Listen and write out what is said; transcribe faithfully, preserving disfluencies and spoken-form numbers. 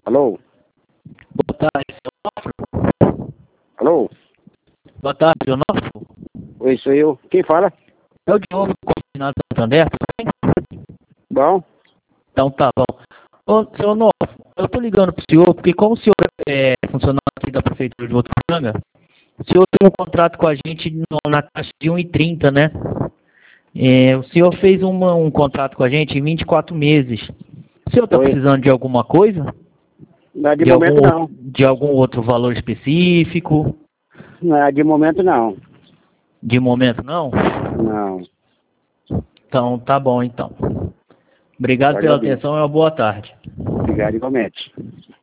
Alô? Boa tarde, seu Onofre. Alô? Boa tarde, seu Onofre. Oi, sou eu. Quem fala? É o Diogo, coordenador do Santander, tudo bem? Bom? Então tá bom. Ô, seu Onofre, eu tô ligando pro senhor, porque como o senhor é funcionário aqui da Prefeitura de Votuporanga, o senhor tem um contrato com a gente no- na taxa de um e trinta, né? É, o senhor fez uma- um contrato com a gente em vinte e quatro meses. O senhor está Oi. precisando de alguma coisa? Não, de De algum, momento não. outro- de algum outro valor específico? Não, de momento não. De momento não? Não. Então tá bom então. Obrigado Eu pela agradeço. atenção e uma boa tarde. Obrigado igualmente.